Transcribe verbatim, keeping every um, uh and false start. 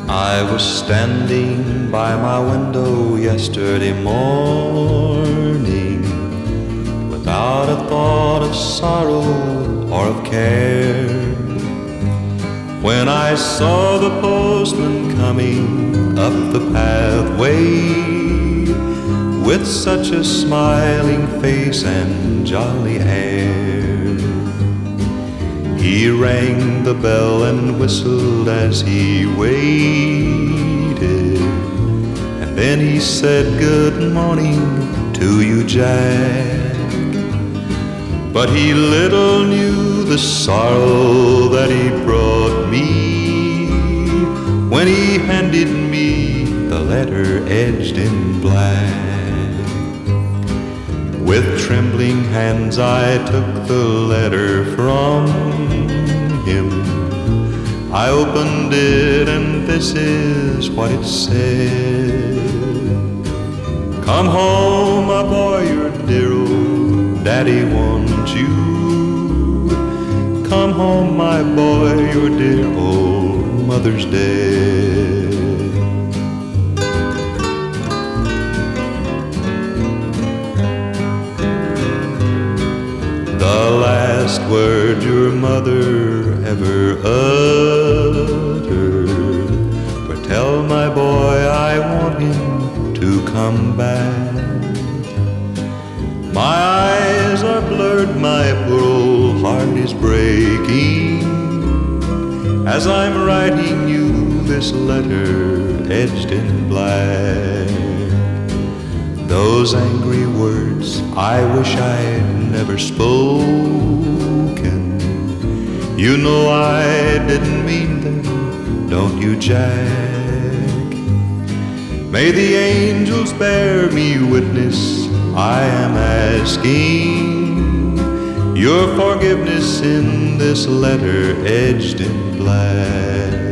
I was standing by my window yesterday morning, without a thought of sorrow or of care, when I saw the postman coming up the pathway with such a smiling face and jolly air. He rang the bell and whistled as he waited, and then he said, "Good morning to you, Jack." But he little knew the sorrow that he brought me when he handed me the letter edged in black. With trembling hands I took the letter from him. I opened it and this is what it said. "Come home, my boy, your dear old daddy wants you. Come home, my boy, your dear old mother's dead." The last word your mother ever uttered were, "Tell my boy I want him to come back." My eyes are blurred, my poor old heart is breaking, as I'm writing you this letter edged in black. Those angry words I wish I'd never spoken. You know I didn't mean them, don't you, Jack? May the angels bear me witness, I am asking your forgiveness in this letter edged in black.